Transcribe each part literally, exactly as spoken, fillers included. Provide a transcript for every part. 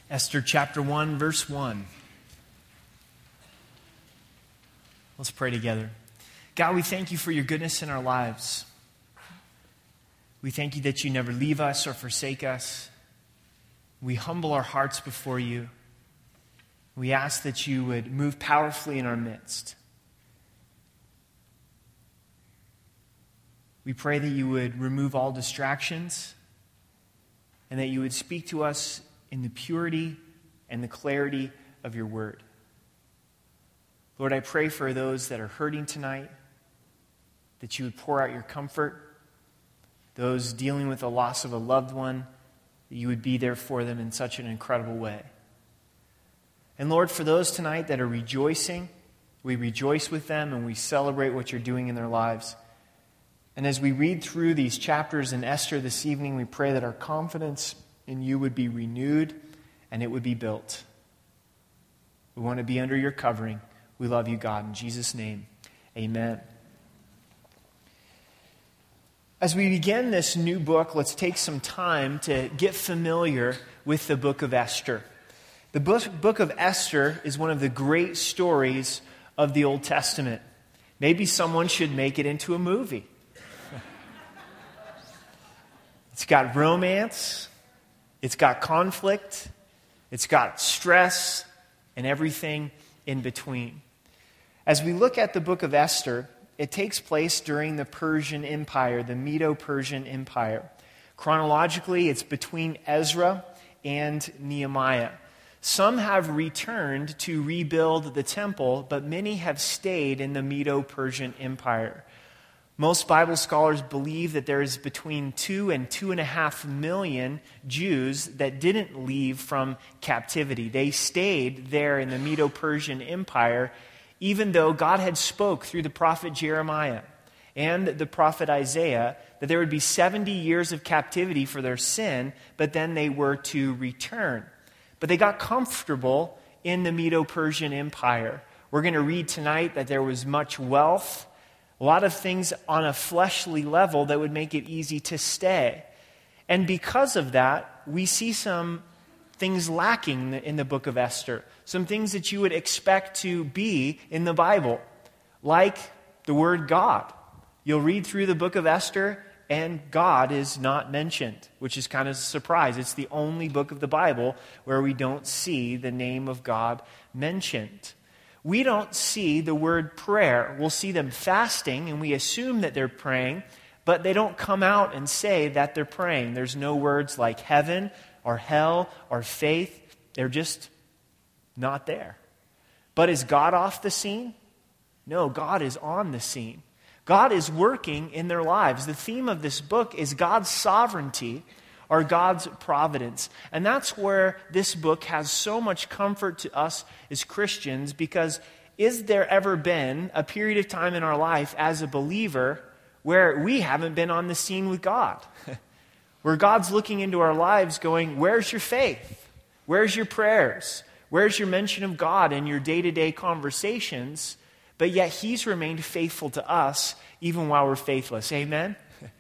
Esther chapter one, verse one. Let's pray together. God, we thank you for your goodness in our lives. We thank you that you never leave us or forsake us. We humble our hearts before you. We ask that you would move powerfully in our midst. We pray that you would remove all distractions and that you would speak to us in the purity and the clarity of your word. Lord, I pray for those that are hurting tonight, that you would pour out your comfort. Those dealing with the loss of a loved one, that you would be there for them in such an incredible way. And Lord, for those tonight that are rejoicing, we rejoice with them and we celebrate what you're doing in their lives. And as we read through these chapters in Esther this evening, we pray that our confidence in you would be renewed and it would be built. We want to be under your covering. We love you, God. In Jesus' name, amen. As we begin this new book, let's take some time to get familiar with the book of Esther. The book, book of Esther is one of the great stories of the Old Testament. Maybe someone should make it into a movie. It's got romance, it's got conflict, it's got stress, and everything in between. As we look at the book of Esther, it takes place during the Persian Empire, the Medo-Persian Empire. Chronologically, it's between Ezra and Nehemiah. Some have returned to rebuild the temple, but many have stayed in the Medo-Persian Empire. Most Bible scholars believe that there is between two and two and a half million Jews that didn't leave from captivity. They stayed there in the Medo-Persian Empire, even though God had spoke through the prophet Jeremiah and the prophet Isaiah that there would be seventy years of captivity for their sin, but then they were to return. But they got comfortable in the Medo-Persian Empire. We're going to read tonight that there was much wealth, a lot of things on a fleshly level that would make it easy to stay. And because of that, we see some things lacking in the book of Esther. Some things that you would expect to be in the Bible, like the word God. You'll read through the book of Esther and God is not mentioned, which is kind of a surprise. It's the only book of the Bible where we don't see the name of God mentioned. We don't see the word prayer. We'll see them fasting, and we assume that they're praying, but they don't come out and say that they're praying. There's no words like heaven or hell or faith. They're just not there. But is God off the scene? No, God is on the scene. God is working in their lives. The theme of this book is God's sovereignty or God's providence. And that's where this book has so much comfort to us as Christians, because is there ever been a period of time in our life as a believer where we haven't been on the scene with God? Where God's looking into our lives going, where's your faith? Where's your prayers? Where's your mention of God in your day-to-day conversations? But yet He's remained faithful to us even while we're faithless. Amen?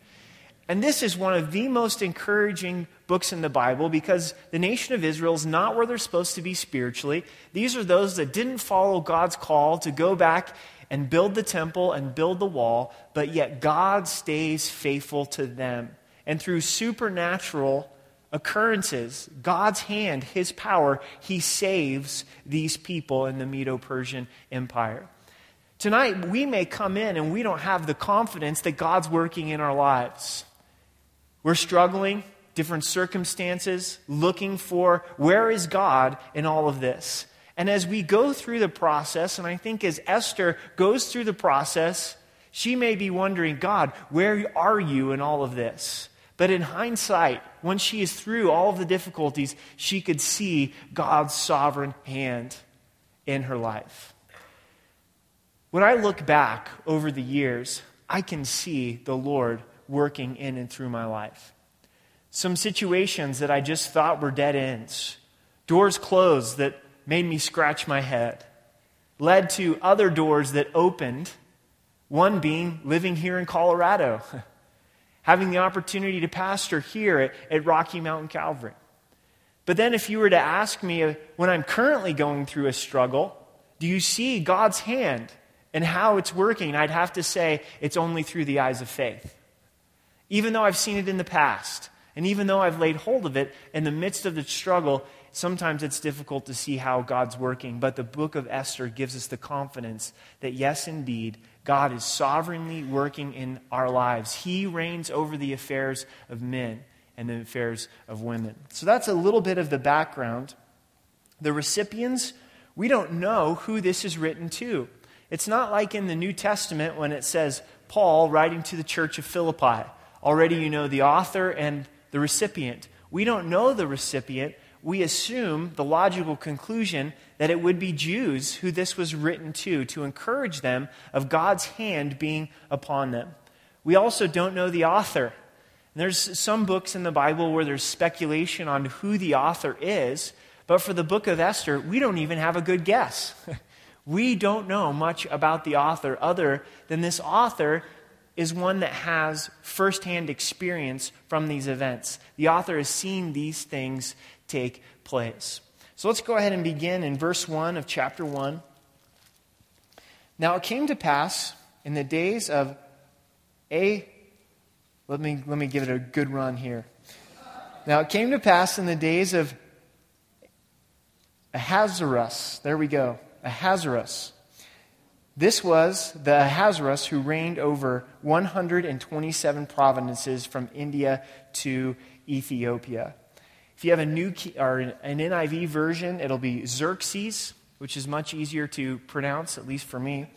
And this is one of the most encouraging books in the Bible, because the nation of Israel is not where they're supposed to be spiritually. These are those that didn't follow God's call to go back and build the temple and build the wall, but yet God stays faithful to them. And through supernatural occurrences, God's hand, His power, He saves these people in the Medo-Persian Empire. Tonight, we may come in and we don't have the confidence that God's working in our lives. We're struggling, different circumstances, looking for where is God in all of this. And as we go through the process, and I think as Esther goes through the process, she may be wondering, God, where are you in all of this? But in hindsight, when she is through all of the difficulties, she could see God's sovereign hand in her life. When I look back over the years, I can see the Lord working in and through my life. Some situations that I just thought were dead ends, doors closed that made me scratch my head, led to other doors that opened, one being living here in Colorado, having the opportunity to pastor here at, at Rocky Mountain Calvary. But then if you were to ask me, uh, when I'm currently going through a struggle, do you see God's hand and how it's working? I'd have to say it's only through the eyes of faith. Even though I've seen it in the past, and even though I've laid hold of it, in the midst of the struggle, sometimes it's difficult to see how God's working. But the book of Esther gives us the confidence that yes, indeed, God is sovereignly working in our lives. He reigns over the affairs of men and the affairs of women. So that's a little bit of the background. The recipients, we don't know who this is written to. It's not like in the New Testament when it says Paul writing to the church of Philippi. Already you know the author and the recipient. We don't know the recipient. We assume the logical conclusion that it would be Jews who this was written to, to encourage them of God's hand being upon them. We also don't know the author. And there's some books in the Bible where there's speculation on who the author is, but for the book of Esther, we don't even have a good guess. We don't know much about the author other than this author is one that has firsthand experience from these events. The author has seen these things take place. So let's go ahead and begin in verse one of chapter one. Now it came to pass in the days of A... Let me, let me give it a good run here. Now it came to pass in the days of Ahasuerus. There we go. Ahasuerus. This was the Ahasuerus who reigned over one hundred twenty-seven provinces from India to Ethiopia. If you have a new key, or an N I V version, it'll be Xerxes, which is much easier to pronounce, at least for me.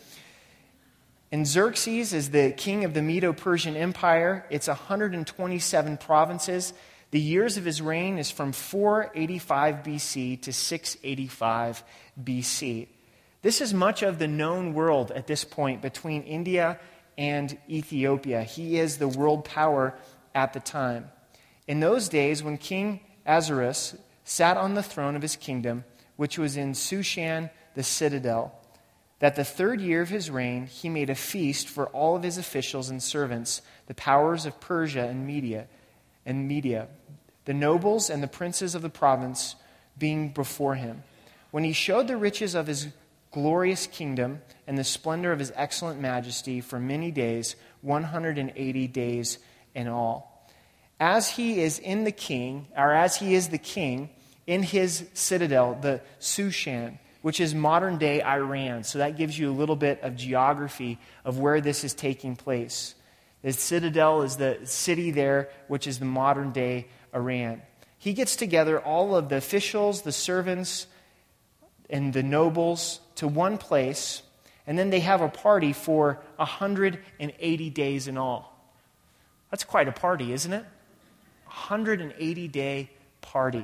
And Xerxes is the king of the Medo-Persian Empire. It's one hundred twenty-seven provinces. The years of his reign is from four eighty-five B C to six eighty-five B C. This is much of the known world at this point between India and Ethiopia. He is the world power at the time. In those days, when King Ahasuerus sat on the throne of his kingdom, which was in Shushan the citadel, that the third year of his reign, he made a feast for all of his officials and servants, the powers of Persia and Media, and Media, the nobles and the princes of the province being before him. When he showed the riches of his glorious kingdom and the splendor of his excellent majesty for many days, one hundred eighty days in all. As he is in the king, or as he is the king in his citadel, the Shushan, which is modern-day Iran. So that gives you a little bit of geography of where this is taking place. The citadel is the city there, which is the modern-day Iran. He gets together all of the officials, the servants, and the nobles to one place, and then they have a party for one hundred eighty days in all. That's quite a party, isn't it? one hundred eighty day party.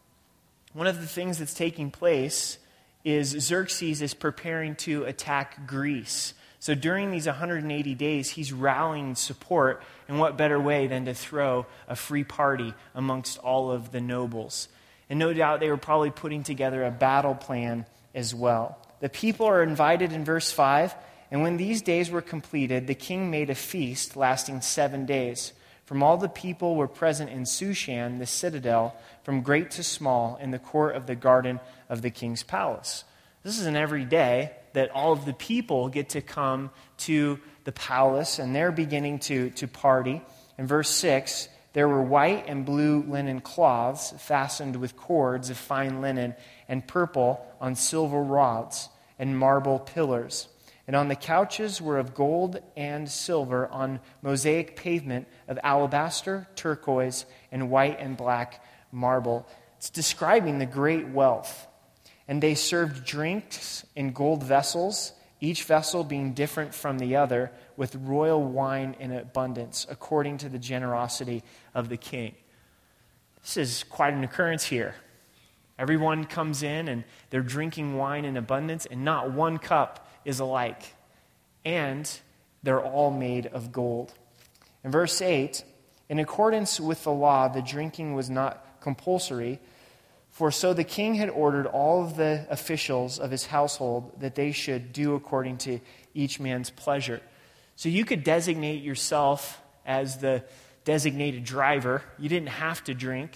One of the things that's taking place is Xerxes is preparing to attack Greece. So during these one hundred eighty days, he's rallying support, and what better way than to throw a free party amongst all of the nobles. And no doubt they were probably putting together a battle plan as well. The people are invited in verse five, and when these days were completed, the king made a feast lasting seven days. From all the people were present in Shushan, the citadel, from great to small, in the court of the garden of the king's palace. This is an every day that all of the people get to come to the palace, and they're beginning to, to party. In verse six, there were white and blue linen cloths fastened with cords of fine linen and purple on silver rods and marble pillars. And on the couches were of gold and silver on mosaic pavement of alabaster, turquoise, and white and black marble. It's describing the great wealth. And they served drinks in gold vessels, each vessel being different from the other, with royal wine in abundance, according to the generosity of the king. This is quite an occurrence here. Everyone comes in and they're drinking wine in abundance, and not one cup is alike. And they're all made of gold. In verse eight, in accordance with the law, the drinking was not compulsory, for so the king had ordered all of the officials of his household that they should do according to each man's pleasure. So you could designate yourself as the designated driver. You didn't have to drink,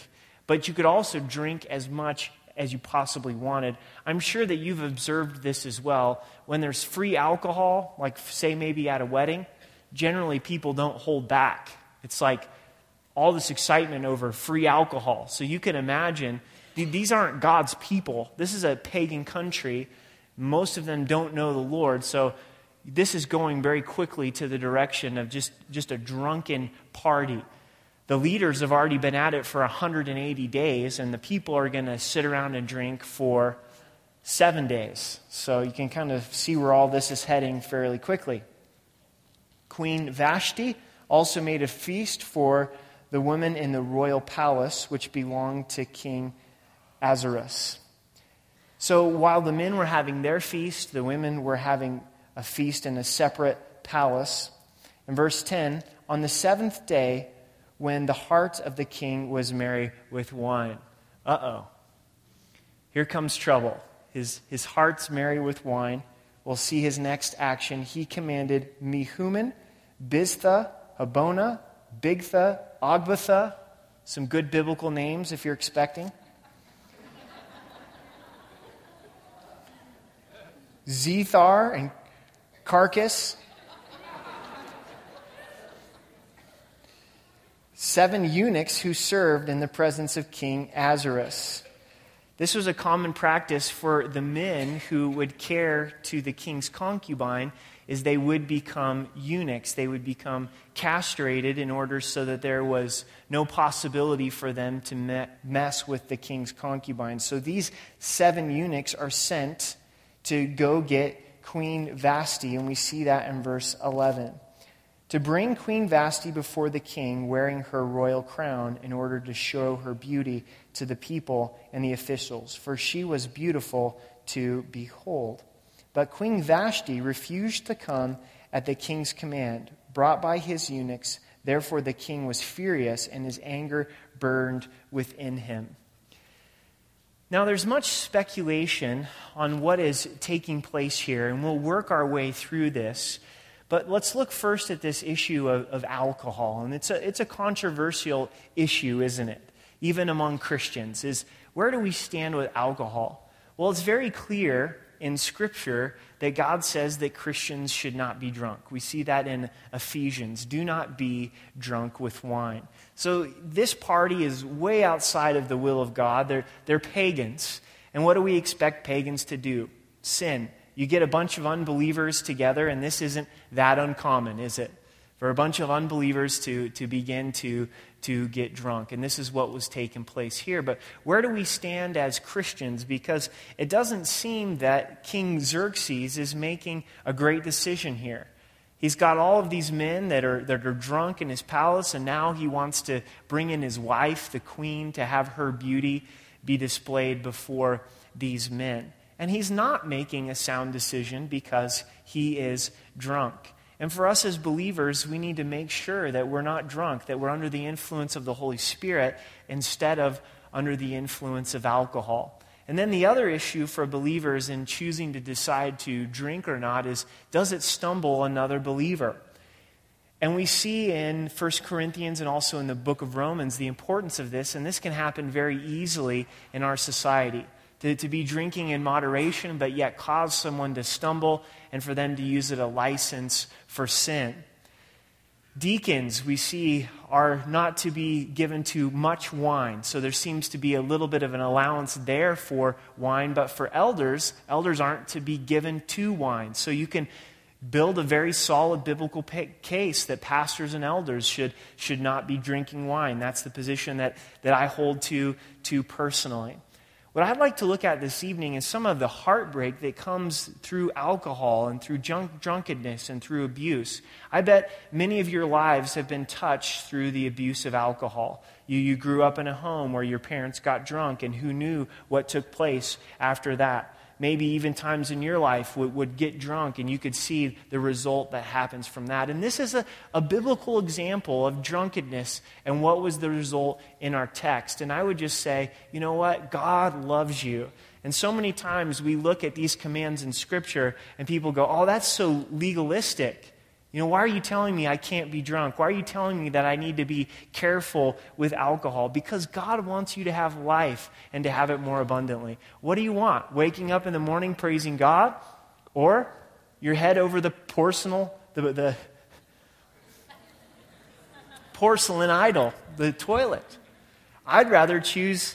but you could also drink as much as you possibly wanted. I'm sure that you've observed this as well. When there's free alcohol, like say maybe at a wedding, generally people don't hold back. It's like all this excitement over free alcohol. So you can imagine, these aren't God's people. This is a pagan country. Most of them don't know the Lord. So this is going very quickly to the direction of just, just a drunken party. The leaders have already been at it for one hundred eighty days, and the people are going to sit around and drink for seven days. So you can kind of see where all this is heading fairly quickly. Queen Vashti also made a feast for the women in the royal palace, which belonged to King Ahasuerus. So while the men were having their feast, the women were having a feast in a separate palace. In verse ten, on the seventh day, when the heart of the king was merry with wine. Uh-oh. Here comes trouble. His, his heart's merry with wine. We'll see his next action. He commanded Mehuman, Biztha, Habona, Bigtha, Agbatha. Some good biblical names if you're expecting. Zethar and Carcass. Seven eunuchs who served in the presence of King Ahasuerus. This was a common practice for the men who would care to the king's concubine, is they would become eunuchs. They would become castrated in order so that there was no possibility for them to me- mess with the king's concubine. So these seven eunuchs are sent to go get Queen Vashti, and we see that in verse eleven. To bring Queen Vashti before the king wearing her royal crown in order to show her beauty to the people and the officials, for she was beautiful to behold. But Queen Vashti refused to come at the king's command, brought by his eunuchs. Therefore the king was furious, and his anger burned within him. Now there's much speculation on what is taking place here, and we'll work our way through this. But let's look first at this issue of, of alcohol. And it's a, it's a controversial issue, isn't it? Even among Christians, is where do we stand with alcohol? Well, it's very clear in Scripture that God says that Christians should not be drunk. We see that in Ephesians. Do not be drunk with wine. So this party is way outside of the will of God. They're, they're pagans. And what do we expect pagans to do? Sin. You get a bunch of unbelievers together, and this isn't that uncommon, is it? For a bunch of unbelievers to, to begin to, to get drunk. And this is what was taking place here. But where do we stand as Christians? Because it doesn't seem that King Xerxes is making a great decision here. He's got all of these men that are, that are drunk in his palace, and now he wants to bring in his wife, the queen, to have her beauty be displayed before these men. And he's not making a sound decision because he is drunk. And for us as believers, we need to make sure that we're not drunk, that we're under the influence of the Holy Spirit instead of under the influence of alcohol. And then the other issue for believers in choosing to decide to drink or not is, does it stumble another believer? And we see in First Corinthians and also in the book of Romans the importance of this, and this can happen very easily in our society. To, to be drinking in moderation, but yet cause someone to stumble and for them to use it a license for sin. Deacons, we see, are not to be given to much wine. So there seems to be a little bit of an allowance there for wine. But for elders, elders aren't to be given to wine. So you can build a very solid biblical case that pastors and elders should, should not be drinking wine. That's the position that, that I hold to, to personally. What I'd like to look at this evening is some of the heartbreak that comes through alcohol and through drunk, drunkenness and through abuse. I bet many of your lives have been touched through the abuse of alcohol. You, you grew up in a home where your parents got drunk, and who knew what took place after that. Maybe even times in your life would, would get drunk, and you could see the result that happens from that. And this is a, a biblical example of drunkenness and what was the result in our text. And I would just say, you know what? God loves you. And so many times we look at these commands in Scripture and people go, oh, that's so legalistic. You know, why are you telling me I can't be drunk? Why are you telling me that I need to be careful with alcohol? Because God wants you to have life and to have it more abundantly. What do you want? Waking up in the morning praising God? Or your head over the porcelain, the, the porcelain idol, the toilet? I'd rather choose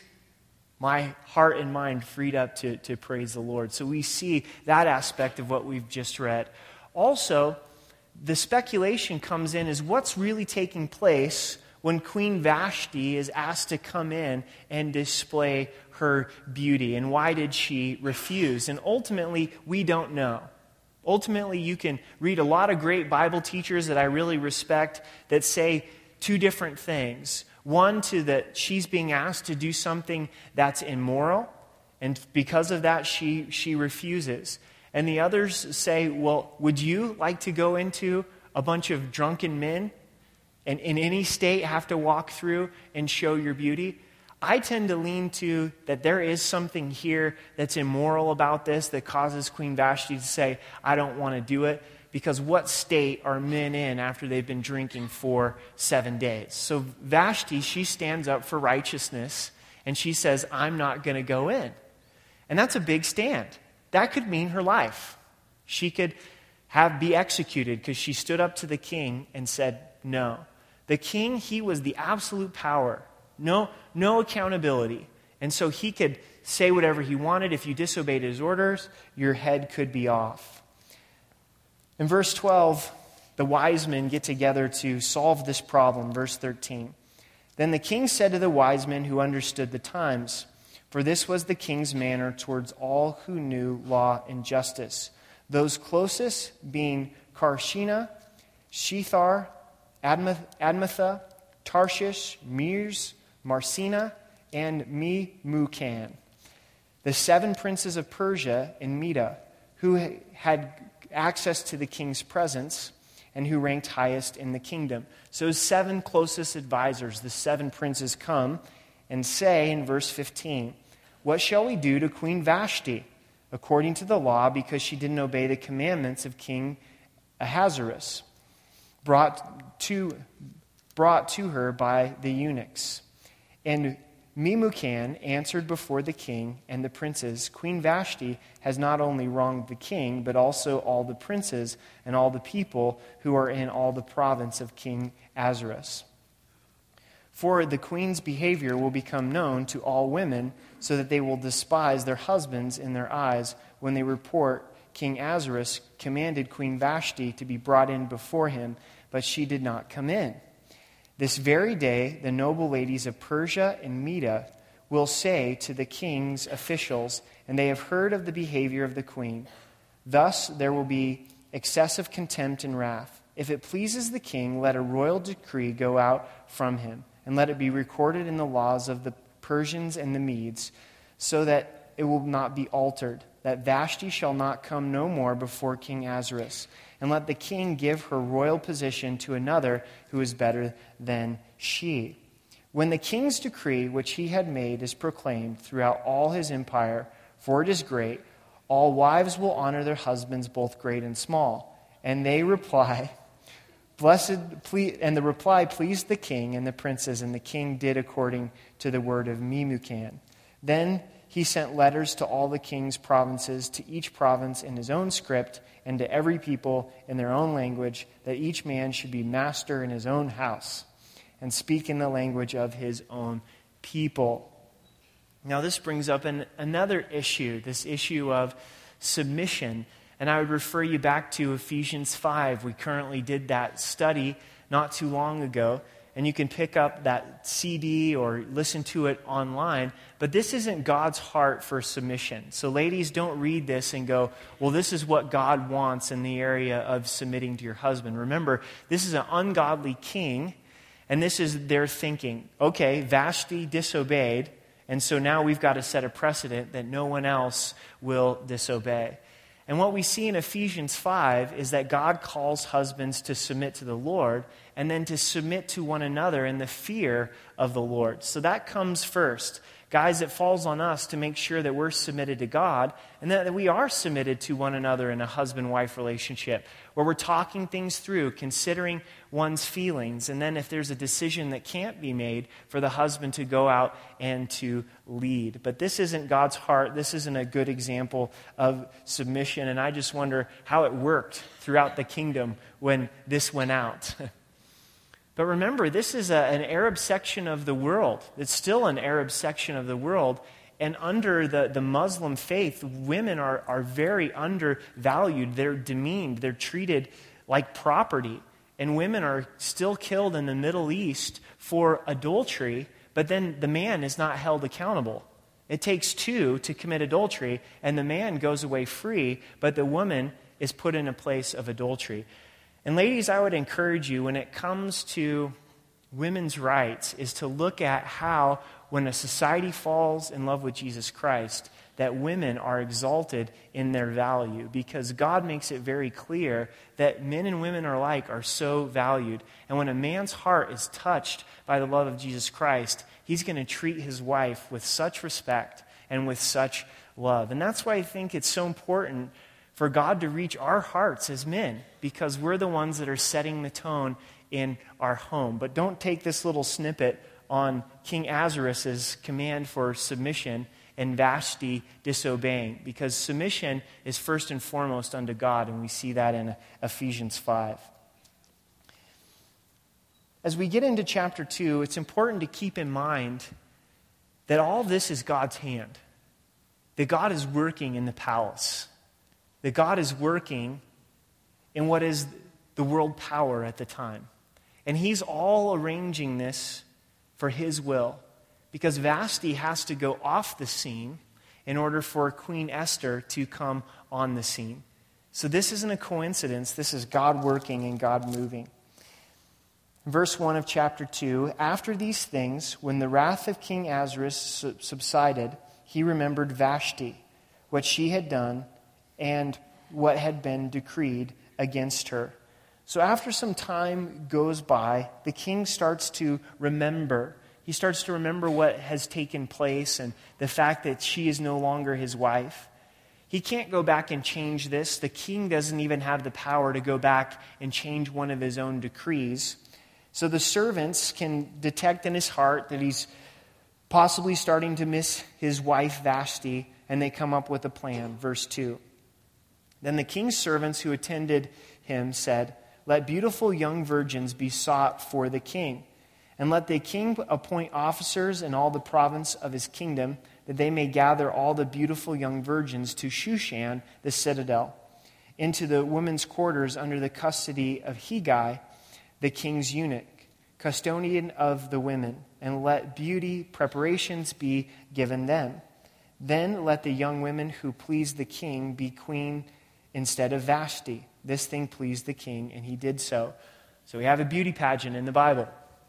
my heart and mind freed up to, to praise the Lord. So we see that aspect of what we've just read. Also, the speculation comes in is what's really taking place when Queen Vashti is asked to come in and display her beauty. And why did she refuse? And ultimately, we don't know. Ultimately, you can read a lot of great Bible teachers that I really respect that say two different things. One, to that she's being asked to do something that's immoral, and because of that, she, she refuses. And the others say, well, would you like to go into a bunch of drunken men and in any state have to walk through and show your beauty? I tend to lean to that there is something here that's immoral about this that causes Queen Vashti to say, I don't want to do it, because what state are men in after they've been drinking for seven days? So Vashti, she stands up for righteousness and she says, I'm not going to go in. And that's a big stand. That could mean her life. She could have be executed because she stood up to the king and said no. The king, he was the absolute power. No, no accountability. And so he could say whatever he wanted. If you disobeyed his orders, your head could be off. In verse twelve, the wise men get together to solve this problem. Verse thirteen. Then the king said to the wise men who understood the times, for this was the king's manner towards all who knew law and justice, those closest being Karshina, Shethar, Admatha, Tarshish, Meres, Marsina, and Memucan, the seven princes of Persia and Media, who had access to the king's presence and who ranked highest in the kingdom. So seven closest advisors, the seven princes, come and say in verse fifteen, what shall we do to Queen Vashti, according to the law, because she didn't obey the commandments of King Ahasuerus, brought to, brought to her by the eunuchs? And Memucan answered before the king and the princes, Queen Vashti has not only wronged the king, but also all the princes and all the people who are in all the province of King Ahasuerus. For the queen's behavior will become known to all women, so that they will despise their husbands in their eyes when they report King Ahasuerus commanded Queen Vashti to be brought in before him, but she did not come in. This very day, the noble ladies of Persia and Media will say to the king's officials, and they have heard of the behavior of the queen, thus there will be excessive contempt and wrath. If it pleases the king, let a royal decree go out from him, and let it be recorded in the laws of the Persians and the Medes, so that it will not be altered, that Vashti shall not come no more before King Ahasuerus, and let the king give her royal position to another who is better than she. When the king's decree, which he had made, is proclaimed throughout all his empire, for it is great, all wives will honor their husbands, both great and small. And they reply, Blessed, please, and the reply pleased the king and the princes, and the king did according to the word of Memucan. Then he sent letters to all the king's provinces, to each province in his own script, and to every people in their own language, that each man should be master in his own house, and speak in the language of his own people. Now this brings up an, another issue, this issue of submission. And I would refer you back to Ephesians five. We currently did that study not too long ago. And you can pick up that C D or listen to it online. But this isn't God's heart for submission. So ladies, don't read this and go, well, this is what God wants in the area of submitting to your husband. Remember, this is an ungodly king. And this is their thinking. Okay, Vashti disobeyed. And so now we've got to set a precedent that no one else will disobey. And what we see in Ephesians five is that God calls husbands to submit to the Lord, and then to submit to one another in the fear of the Lord. So that comes first. Guys, it falls on us to make sure that we're submitted to God and that we are submitted to one another in a husband-wife relationship where we're talking things through, considering one's feelings, and then if there's a decision that can't be made, for the husband to go out and to lead. But this isn't God's heart. This isn't a good example of submission, and I just wonder how it worked throughout the kingdom when this went out. But remember, this is a, an Arab section of the world. It's still an Arab section of the world. And under the, the Muslim faith, women are, are very undervalued. They're demeaned. They're treated like property. And women are still killed in the Middle East for adultery, but then the man is not held accountable. It takes two to commit adultery, and the man goes away free, but the woman is put in a place of adultery. And ladies, I would encourage you, when it comes to women's rights, is to look at how, when a society falls in love with Jesus Christ, that women are exalted in their value, because God makes it very clear that men and women alike are so valued. And when a man's heart is touched by the love of Jesus Christ, he's going to treat his wife with such respect and with such love. And that's why I think it's so important for God to reach our hearts as men, because we're the ones that are setting the tone in our home. But don't take this little snippet on King Ahasuerus' command for submission and Vashti disobeying, because submission is first and foremost unto God, and we see that in Ephesians five. As we get into chapter two, it's important to keep in mind that all this is God's hand, that God is working in the palace, that God is working in what is the world power at the time. And he's all arranging this for his will, because Vashti has to go off the scene in order for Queen Esther to come on the scene. So this isn't a coincidence. This is God working and God moving. Verse one of chapter two, after these things, when the wrath of King Ahasuerus subsided, he remembered Vashti, what she had done, and what had been decreed against her. So after some time goes by, the king starts to remember. He starts to remember what has taken place and the fact that she is no longer his wife. He can't go back and change this. The king doesn't even have the power to go back and change one of his own decrees. So the servants can detect in his heart that he's possibly starting to miss his wife Vashti, and they come up with a plan. Verse two. Then the king's servants who attended him said, "Let beautiful young virgins be sought for the king, and let the king appoint officers in all the province of his kingdom, that they may gather all the beautiful young virgins to Shushan, the citadel, into the women's quarters under the custody of Hegai, the king's eunuch, custodian of the women, and let beauty preparations be given them. Then let the young women who please the king be queen instead of Vashti." This thing pleased the king, and he did so. So we have a beauty pageant in the Bible.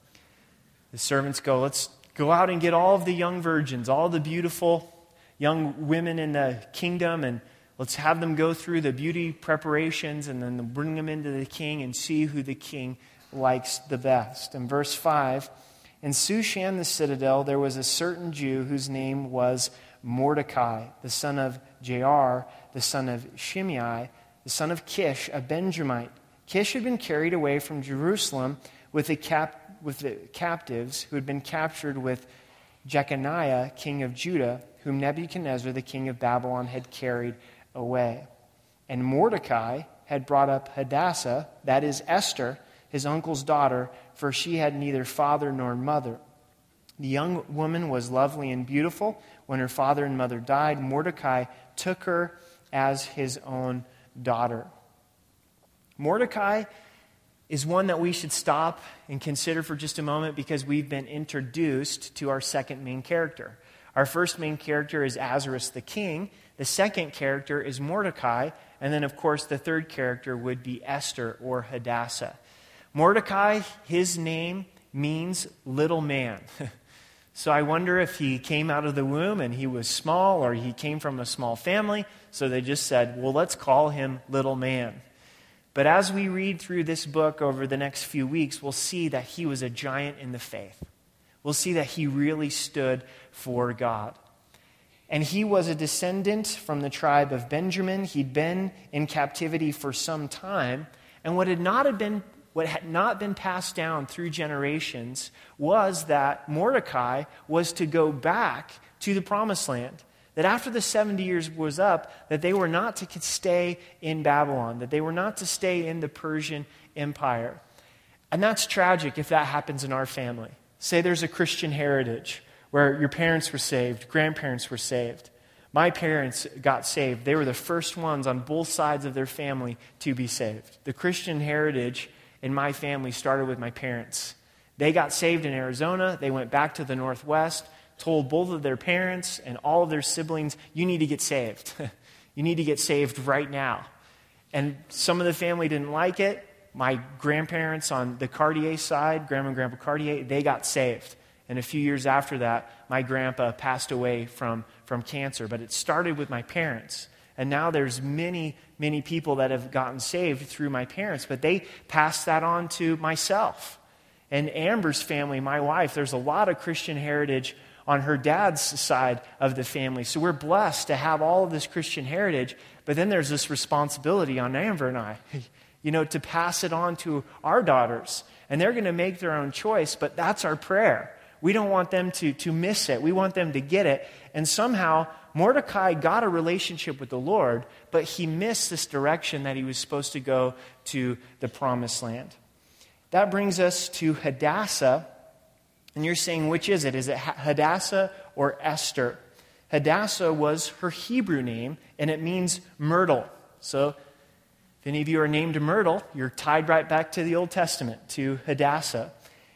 The servants go, let's go out and get all of the young virgins, all the beautiful young women in the kingdom, and let's have them go through the beauty preparations, and then bring them into the king and see who the king likes the best. In verse five, in Shushan the citadel there was a certain Jew whose name was Mordecai, the son of Jair, the son of Shimei, the son of Kish, a Benjamite. Kish had been carried away from Jerusalem with the, cap- with the captives who had been captured with Jeconiah, king of Judah, whom Nebuchadnezzar, the king of Babylon, had carried away. And Mordecai had brought up Hadassah, that is Esther, his uncle's daughter, for she had neither father nor mother. The young woman was lovely and beautiful. When her father and mother died, Mordecai took her as his own daughter. Mordecai is one that we should stop and consider for just a moment, because we've been introduced to our second main character. Our first main character is Ahasuerus the king. The second character is Mordecai. And then, of course, the third character would be Esther or Hadassah. Mordecai, his name means little man. So I wonder if he came out of the womb and he was small, or he came from a small family. So they just said, well, let's call him little man. But as we read through this book over the next few weeks, we'll see that he was a giant in the faith. We'll see that he really stood for God. And he was a descendant from the tribe of Benjamin. He'd been in captivity for some time. And what had not have been what had not been passed down through generations was that Mordecai was to go back to the promised land. That after the seventy years was up, that they were not to stay in Babylon, that they were not to stay in the Persian Empire. And that's tragic if that happens in our family. Say there's a Christian heritage where your parents were saved, grandparents were saved. My parents got saved. They were the first ones on both sides of their family to be saved. The Christian heritage in my family started with my parents. They got saved in Arizona. They went back to the Northwest, told both of their parents and all of their siblings, you need to get saved. You need to get saved right now. And some of the family didn't like it. My grandparents on the Cartier side, Grandma and Grandpa Cartier, they got saved. And a few years after that, my grandpa passed away from, from cancer. But it started with my parents. And now there's many, many people that have gotten saved through my parents. But they passed that on to myself. And Amber's family, my wife, there's a lot of Christian heritage on her dad's side of the family. So we're blessed to have all of this Christian heritage. But then there's this responsibility on Amber and I, you know, to pass it on to our daughters. And they're going to make their own choice, but that's our prayer. We don't want them to, to miss it. We want them to get it. And somehow, Mordecai got a relationship with the Lord, but he missed this direction that he was supposed to go to the promised land. That brings us to Hadassah. And you're saying, which is it? Is it Hadassah or Esther? Hadassah was her Hebrew name, and it means myrtle. So if any of you are named Myrtle, you're tied right back to the Old Testament, to Hadassah.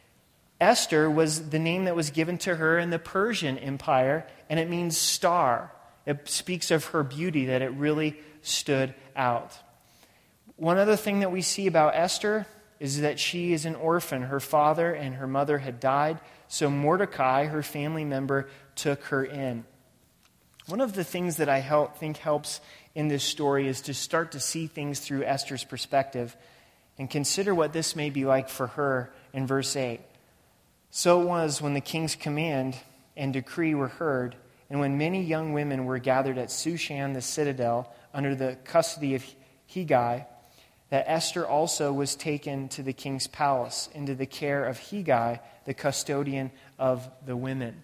Esther was the name that was given to her in the Persian Empire, and it means star. It speaks of her beauty, that it really stood out. One other thing that we see about Esther is that she is an orphan. Her father and her mother had died, so Mordecai, her family member, took her in. One of the things that I help, think helps in this story is to start to see things through Esther's perspective and consider what this may be like for her in verse eight. So it was when the king's command and decree were heard, and when many young women were gathered at Shushan the citadel under the custody of Hegai, that Esther also was taken to the king's palace, into the care of Hegai, the custodian of the women.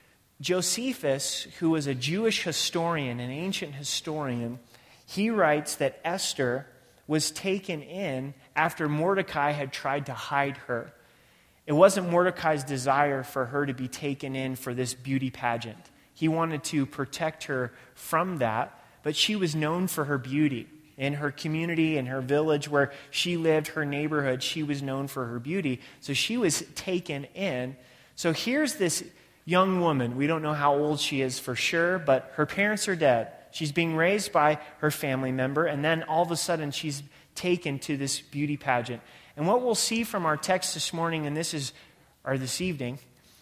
Josephus, who was a Jewish historian, an ancient historian, he writes that Esther was taken in after Mordecai had tried to hide her. It wasn't Mordecai's desire for her to be taken in for this beauty pageant. He wanted to protect her from that, but she was known for her beauty. In her community, in her village where she lived, her neighborhood, she was known for her beauty. So she was taken in. So here's this young woman. We don't know how old she is for sure, but her parents are dead. She's being raised by her family member, and then all of a sudden she's taken to this beauty pageant. And what we'll see from our text this morning, and this is, or this evening,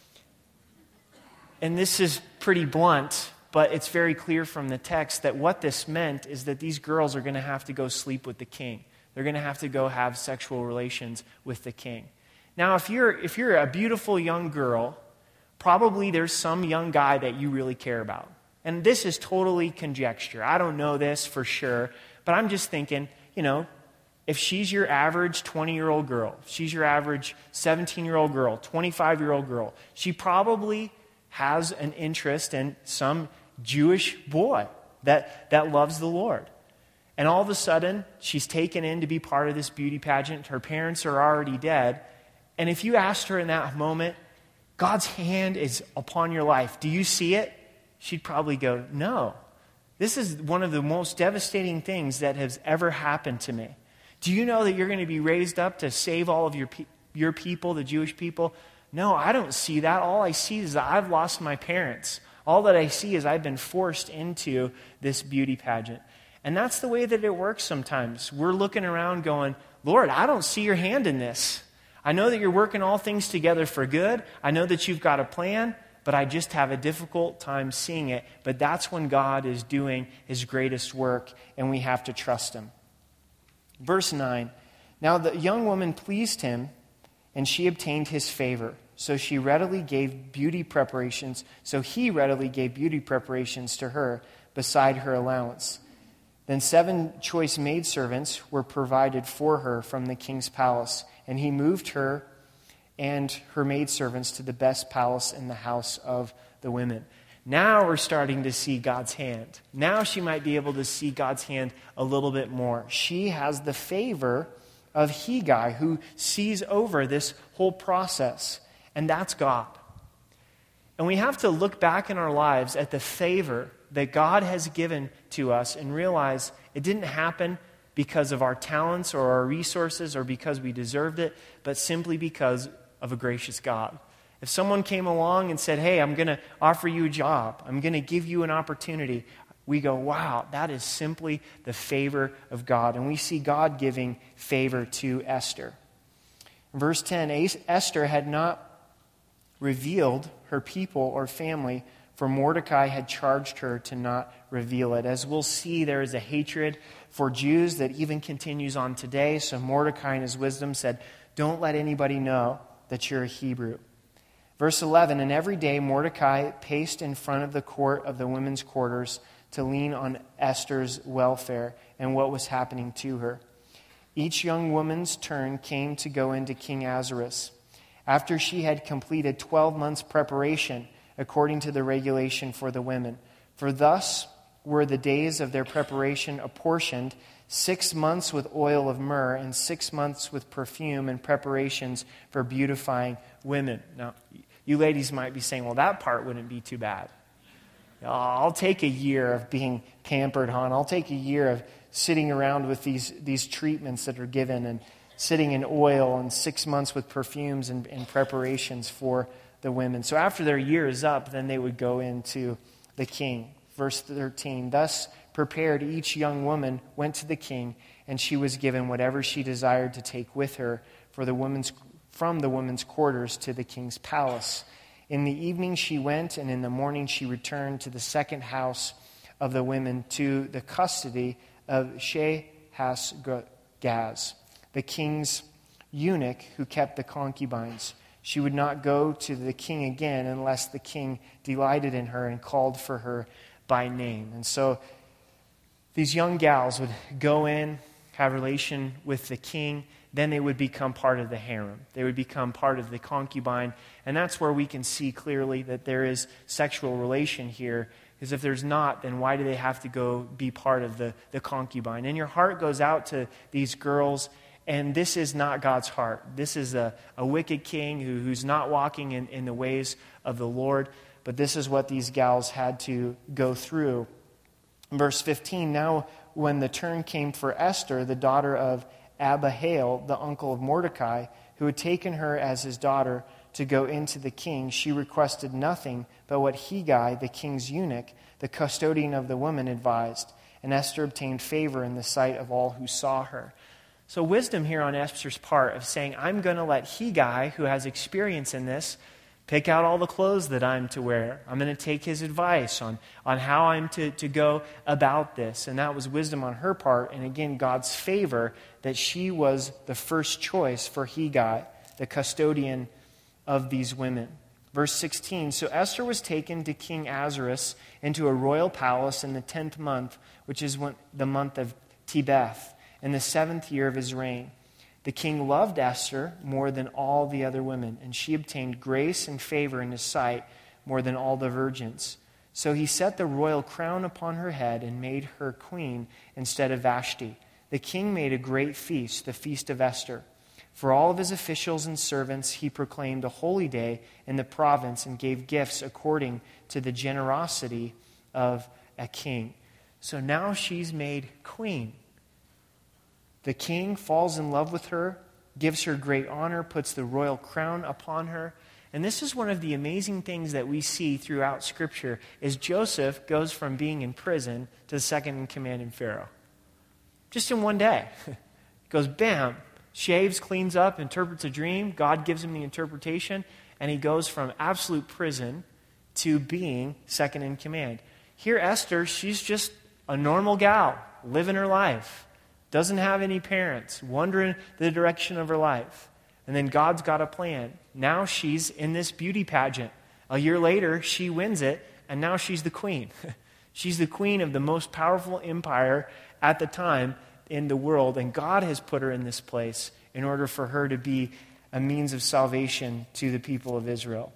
and this is pretty blunt, but it's very clear from the text that what this meant is that these girls are going to have to go sleep with the king. They're going to have to go have sexual relations with the king. Now, if you're if you're a beautiful young girl, probably there's some young guy that you really care about. And this is totally conjecture. I don't know this for sure, but I'm just thinking, you know, if she's your average twenty-year-old girl, if she's your average seventeen-year-old girl, twenty-five-year-old girl, she probably has an interest in some Jewish boy that, that loves the Lord. And all of a sudden, she's taken in to be part of this beauty pageant. Her parents are already dead. And if you asked her in that moment, God's hand is upon your life, do you see it? She'd probably go, no. This is one of the most devastating things that has ever happened to me. Do you know that you're going to be raised up to save all of your pe- your people, the Jewish people? No, I don't see that. All I see is that I've lost my parents. All that I see is I've been forced into this beauty pageant. And that's the way that it works sometimes. We're looking around going, Lord, I don't see your hand in this. I know that you're working all things together for good. I know that you've got a plan, but I just have a difficult time seeing it. But that's when God is doing his greatest work, and we have to trust him. Verse nine, now the young woman pleased him, and she obtained his favor. So she readily gave beauty preparations. So he readily gave beauty preparations to her beside her allowance. Then seven choice maidservants were provided for her from the king's palace, and he moved her and her maidservants to the best palace in the house of the women. Now we're starting to see God's hand. Now she might be able to see God's hand a little bit more. She has the favor of Hegai, who sees over this whole process. And that's God. And we have to look back in our lives at the favor that God has given to us and realize it didn't happen because of our talents or our resources or because we deserved it, but simply because of a gracious God. If someone came along and said, hey, I'm going to offer you a job, I'm going to give you an opportunity, we go, wow, that is simply the favor of God. And we see God giving favor to Esther. Verse ten, Esther had not revealed her people or family, for Mordecai had charged her to not reveal it. As we'll see, there is a hatred for Jews that even continues on today. So Mordecai in his wisdom said, don't let anybody know that you're a Hebrew. Verse eleven, and every day Mordecai paced in front of the court of the women's quarters to lean on Esther's welfare and what was happening to her. Each young woman's turn came to go into King Ahasuerus. After she had completed twelve months' preparation, according to the regulation for the women. For thus were the days of their preparation apportioned, six months with oil of myrrh, and six months with perfume and preparations for beautifying women. Now, you ladies might be saying, well, that part wouldn't be too bad. I'll take a year of being pampered, hon. I'll take a year of sitting around with these, these treatments that are given and sitting in oil, and six months with perfumes and, and preparations for the women. So after their year is up, then they would go into the king. Verse thirteen, thus prepared, each young woman went to the king, and she was given whatever she desired to take with her for the women's, from the women's quarters to the king's palace. In the evening she went, and in the morning she returned to the second house of the women, to the custody of Shehaz-Gaz, the king's eunuch who kept the concubines. She would not go to the king again unless the king delighted in her and called for her by name. And so these young gals would go in, have relation with the king, then they would become part of the harem. They would become part of the concubine. And that's where we can see clearly that there is sexual relation here. Because if there's not, then why do they have to go be part of the, the concubine? And your heart goes out to these girls. And this is not God's heart. This is a, a wicked king who, who's not walking in, in the ways of the Lord. But this is what these gals had to go through. Verse fifteen, now when the turn came for Esther, the daughter of Abihail, the uncle of Mordecai, who had taken her as his daughter to go into the king, she requested nothing but what Hegai, the king's eunuch, the custodian of the women, advised. And Esther obtained favor in the sight of all who saw her. So wisdom here on Esther's part of saying, I'm going to let Hegai, who has experience in this, pick out all the clothes that I'm to wear. I'm going to take his advice on, on how I'm to, to go about this. And that was wisdom on her part. And again, God's favor that she was the first choice for Hegai, the custodian of these women. Verse sixteen, so Esther was taken to King Ahasuerus into a royal palace in the tenth month, which is when, the month of Tebeth, in the seventh year of his reign. The king loved Esther more than all the other women, and she obtained grace and favor in his sight more than all the virgins. So he set the royal crown upon her head and made her queen instead of Vashti. The king made a great feast, the feast of Esther. For all of his officials and servants, he proclaimed a holy day in the province and gave gifts according to the generosity of a king. So now she's made queen. The king falls in love with her, gives her great honor, puts the royal crown upon her. And this is one of the amazing things that we see throughout Scripture, is Joseph goes from being in prison to second in command in Pharaoh. Just in one day. Goes bam, shaves, cleans up, interprets a dream. God gives him the interpretation, and he goes from absolute prison to being second in command. Here Esther, she's just a normal gal, living her life. doesn't have any parents, wondering the direction of her life. And then God's got a plan. Now she's in this beauty pageant. A year later, she wins it, and now she's the queen. She's the queen of the most powerful empire at the time in the world, and God has put her in this place in order for her to be a means of salvation to the people of Israel.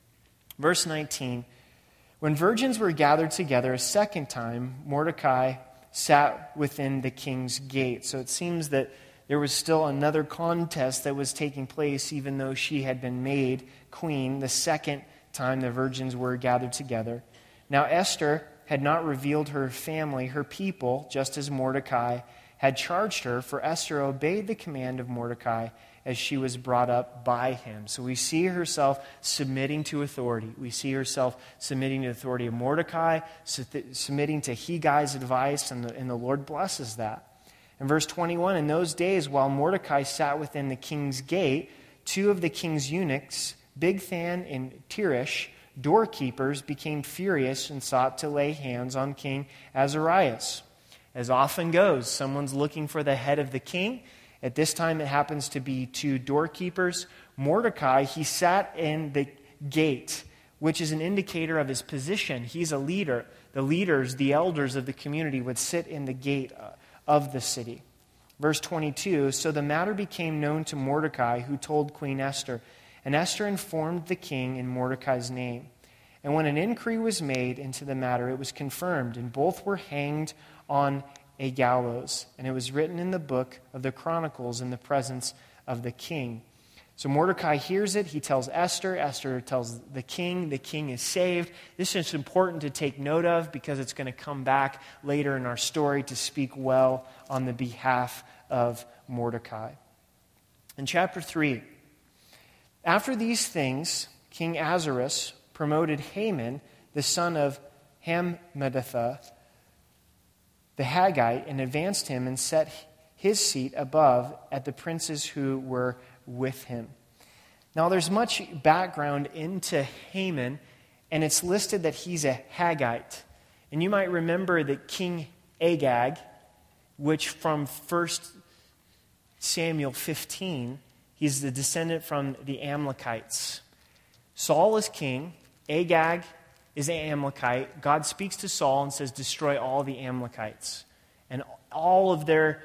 Verse nineteen, when virgins were gathered together a second time, Mordecai sat within the king's gate. So it seems that there was still another contest that was taking place, even though she had been made queen the second time the virgins were gathered together. Now Esther had not revealed her family, her people, just as Mordecai had charged her, for Esther obeyed the command of Mordecai as she was brought up by him. So we see herself submitting to authority. We see herself submitting to the authority of Mordecai, submitting to Hegai's advice, and the, and the Lord blesses that. In verse twenty-one, in those days, while Mordecai sat within the king's gate, two of the king's eunuchs, Bigthan and Teresh, doorkeepers, became furious and sought to lay hands on King Ahasuerus. As often goes, someone's looking for the head of the king. At this time, it happens to be two doorkeepers. Mordecai, he sat in the gate, which is an indicator of his position. He's a leader. The leaders, the elders of the community, would sit in the gate of the city. Verse twenty-two, so the matter became known to Mordecai, who told Queen Esther. And Esther informed the king in Mordecai's name. And when an inquiry was made into the matter, it was confirmed, and both were hanged on a gallows. And it was written in the book of the Chronicles in the presence of the king. So Mordecai hears it. He tells Esther. Esther tells the king. The king is saved. This is important to take note of because it's going to come back later in our story to speak well on the behalf of Mordecai. In chapter three, after these things, King Ahasuerus promoted Haman, the son of Hammedatha, the Haggite, and advanced him and set his seat above at the princes who were with him. Now there's much background into Haman, and it's listed that he's a Haggite. And you might remember that King Agag, which from First Samuel fifteen, he's the descendant from the Amalekites. Saul is king. Agag is an Amalekite. God speaks to Saul and says, destroy all the Amalekites. And all of their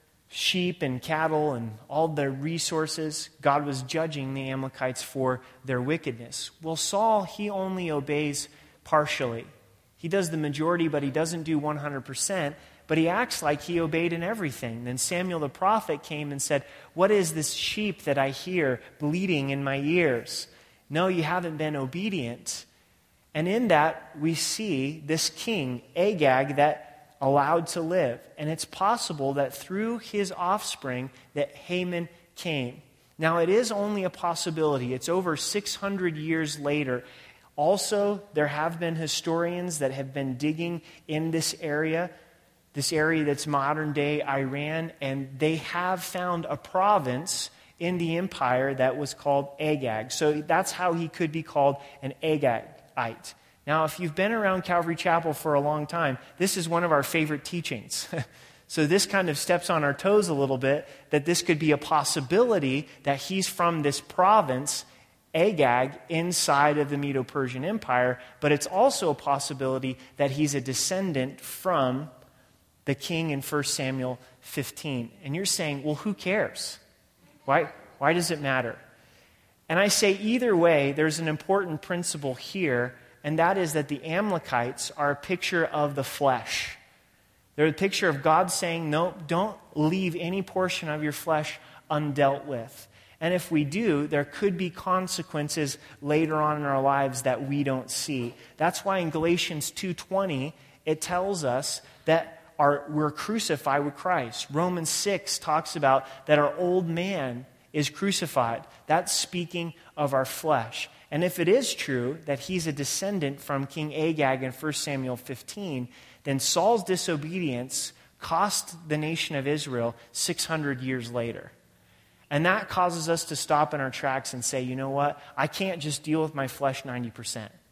sheep and cattle and all their resources, God was judging the Amalekites for their wickedness. Well, Saul, he only obeys partially. He does the majority, but he doesn't do one hundred percent. But he acts like he obeyed in everything. Then Samuel the prophet came and said, what is this sheep that I hear bleating in my ears? No, you haven't been obedient. And in that, we see this king, Agag, that allowed to live. And it's possible that through his offspring that Haman came. Now, it is only a possibility. It's over six hundred years later. Also, there have been historians that have been digging in this area, this area that's modern-day Iran, and they have found a province in the empire that was called Agag. So that's how he could be called an Agagite. Now, if you've been around Calvary Chapel for a long time, this is one of our favorite teachings. So this kind of steps on our toes a little bit, that this could be a possibility that he's from this province, Agag, inside of the Medo-Persian Empire, but it's also a possibility that he's a descendant from the king in First Samuel fifteen. And you're saying, well, who cares? Why, why does it matter? And I say either way, there's an important principle here, and that is that the Amalekites are a picture of the flesh. They're a picture of God saying, no, don't leave any portion of your flesh undealt with. And if we do, there could be consequences later on in our lives that we don't see. That's why in Galatians two twenty, it tells us that Our, we're crucified with Christ. Romans six talks about that our old man is crucified. That's speaking of our flesh. And if it is true that he's a descendant from King Agag in First Samuel fifteen, then Saul's disobedience cost the nation of Israel six hundred years later. And that causes us to stop in our tracks and say, you know what? I can't just deal with my flesh ninety percent.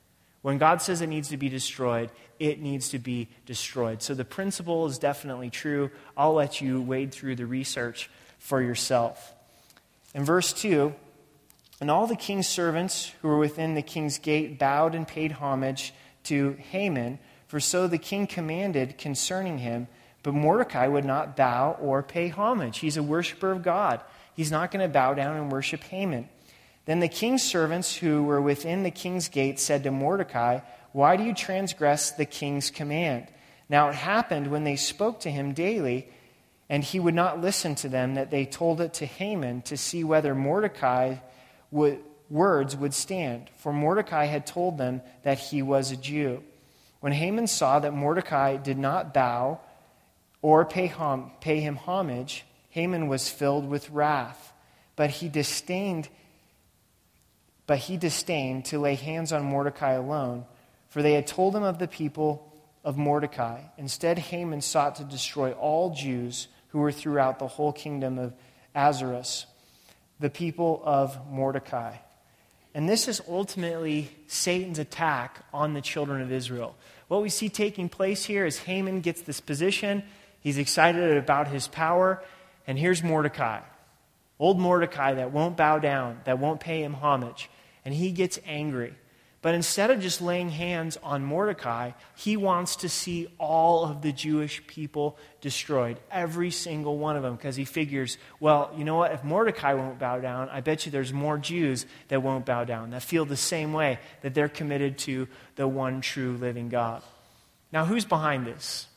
When God says it needs to be destroyed, it needs to be destroyed. So the principle is definitely true. I'll let you wade through the research for yourself. In verse two, and all the king's servants who were within the king's gate bowed and paid homage to Haman, for so the king commanded concerning him. But Mordecai would not bow or pay homage. He's a worshiper of God. He's not going to bow down and worship Haman. Then the king's servants who were within the king's gate said to Mordecai, "Why do you transgress the king's command?" Now it happened when they spoke to him daily, and he would not listen to them, that they told it to Haman to see whether Mordecai would, words would stand. For Mordecai had told them that he was a Jew. When Haman saw that Mordecai did not bow or pay, hom- pay him homage, Haman was filled with wrath. But he disdained But he disdained to lay hands on Mordecai alone, for they had told him of the people of Mordecai. Instead, Haman sought to destroy all Jews who were throughout the whole kingdom of Ahasuerus, the people of Mordecai. And this is ultimately Satan's attack on the children of Israel. What we see taking place here is Haman gets this position. He's excited about his power. And here's Mordecai. Old Mordecai that won't bow down, that won't pay him homage. And he gets angry. But instead of just laying hands on Mordecai, he wants to see all of the Jewish people destroyed. Every single one of them. Because he figures, well, you know what? If Mordecai won't bow down, I bet you there's more Jews that won't bow down, that feel the same way, that they're committed to the one true living God. Now, who's behind this?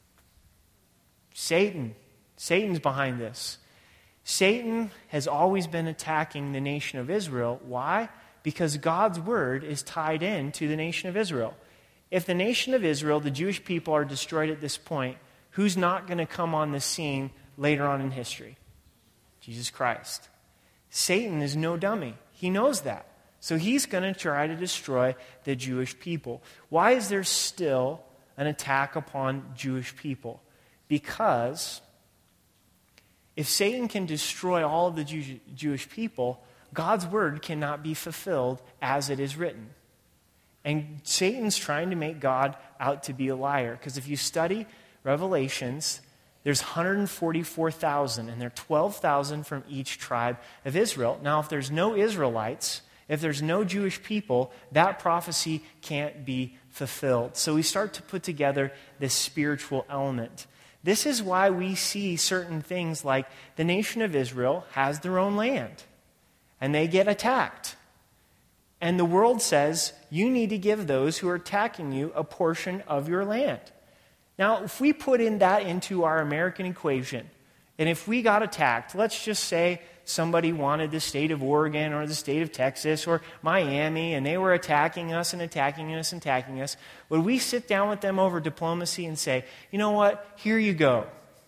Satan. Satan's behind this. Satan has always been attacking the nation of Israel. Why? Because God's word is tied in to the nation of Israel. If the nation of Israel, the Jewish people, are destroyed at this point, who's not going to come on the scene later on in history? Jesus Christ. Satan is no dummy. He knows that. So he's going to try to destroy the Jewish people. Why is there still an attack upon Jewish people? Because if Satan can destroy all of the Jew- Jewish people, God's word cannot be fulfilled as it is written. And Satan's trying to make God out to be a liar. Because if you study Revelations, there's one hundred forty-four thousand, and there are twelve thousand from each tribe of Israel. Now, if there's no Israelites, if there's no Jewish people, that prophecy can't be fulfilled. So we start to put together this spiritual element. This is why we see certain things like the nation of Israel has their own land, and they get attacked. And the world says, you need to give those who are attacking you a portion of your land. Now, if we put in that into our American equation, and if we got attacked, let's just say somebody wanted the state of Oregon or the state of Texas or Miami, and they were attacking us and attacking us and attacking us, would we sit down with them over diplomacy and say, you know what, here you go.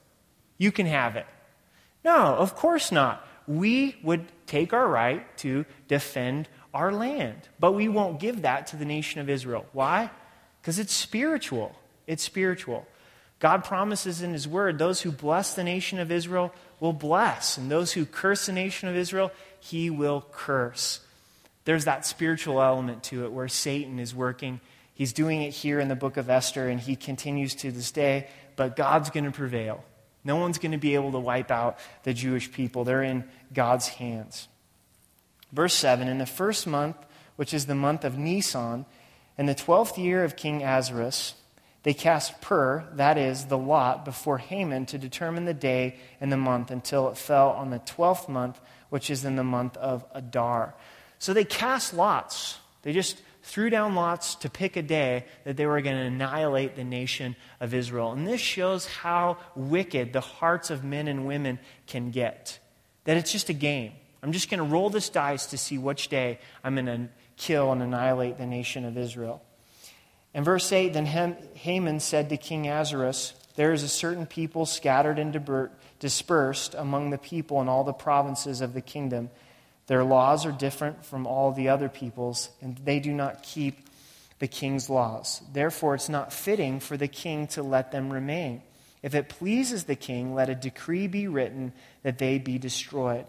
You can have it. No, of course not. We would take our right to defend our land. But we won't give that to the nation of Israel. Why? Because it's spiritual. It's spiritual. God promises in his word, those who bless the nation of Israel will bless. And those who curse the nation of Israel, he will curse. There's that spiritual element to it where Satan is working. He's doing it here in the book of Esther, and he continues to this day. But God's going to prevail. No one's going to be able to wipe out the Jewish people. They're in God's hands. Verse seven, in the first month, which is the month of Nisan, in the twelfth year of King Ahasuerus, they cast pur, that is, the lot, before Haman to determine the day and the month until it fell on the twelfth month, which is in the month of Adar. So they cast lots. They just threw down lots to pick a day that they were going to annihilate the nation of Israel. And this shows how wicked the hearts of men and women can get. That it's just a game. I'm just going to roll this dice to see which day I'm going to kill and annihilate the nation of Israel. In verse eight, then Haman said to King Ahasuerus, there is a certain people scattered and dispersed among the people in all the provinces of the kingdom. Their laws are different from all the other peoples, and they do not keep the king's laws. Therefore, it's not fitting for the king to let them remain. If it pleases the king, let a decree be written that they be destroyed.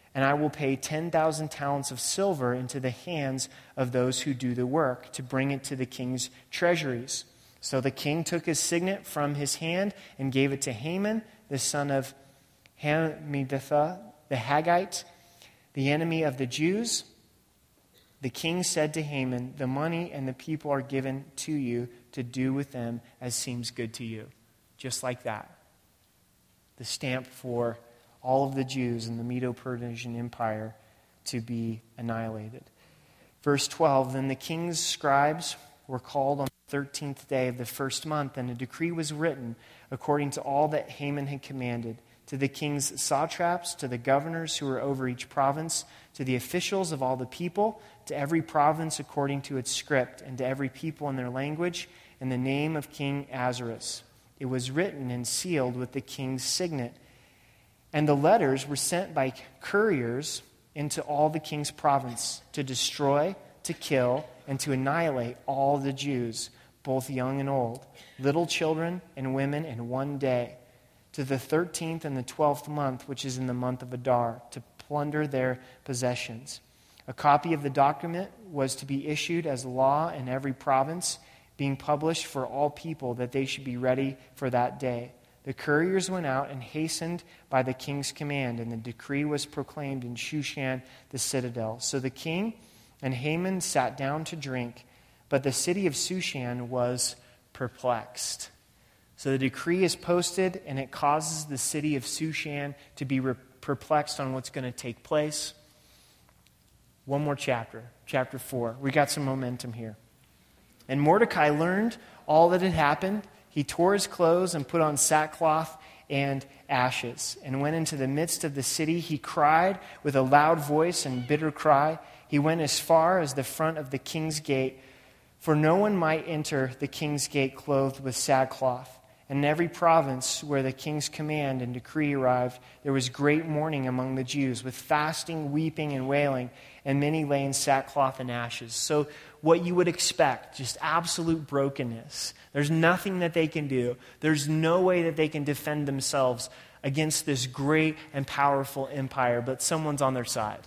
and I will pay ten thousand talents of silver into the hands of those who do the work, to bring it to the king's treasuries. So the king took his signet from his hand and gave it to Haman, the son of Hammedatha, the Haggite, the enemy of the Jews. The king said to Haman, the money and the people are given to you to do with them as seems good to you. Just like that. The stamp for all of the Jews in the Medo-Persian Empire to be annihilated. Verse twelve, then the king's scribes were called on the thirteenth day of the first month, and a decree was written according to all that Haman had commanded, to the king's satraps, to the governors who were over each province, to the officials of all the people, to every province according to its script, and to every people in their language, in the name of King Ahasuerus. It was written and sealed with the king's signet. And the letters were sent by couriers into all the king's province to destroy, to kill, and to annihilate all the Jews, both young and old, little children and women, in one day, to the thirteenth and the twelfth month, which is in the month of Adar, to plunder their possessions. A copy of the document was to be issued as law in every province, being published for all people, that they should be ready for that day. The couriers went out and hastened by the king's command, and the decree was proclaimed in Shushan the citadel. So the king and Haman sat down to drink, but the city of Shushan was perplexed. So the decree is posted, and it causes the city of Shushan to be re- perplexed on what's going to take place. One more chapter, chapter four. We got some momentum here. And Mordecai learned all that had happened. He tore his clothes and put on sackcloth and ashes, and went into the midst of the city. He cried with a loud voice and bitter cry. He went as far as the front of the king's gate, for no one might enter the king's gate clothed with sackcloth. And in every province where the king's command and decree arrived, there was great mourning among the Jews, with fasting, weeping, and wailing, and many lay in sackcloth and ashes. So what you would expect, just absolute brokenness. There's nothing that they can do. There's no way that they can defend themselves against this great and powerful empire, but someone's on their side.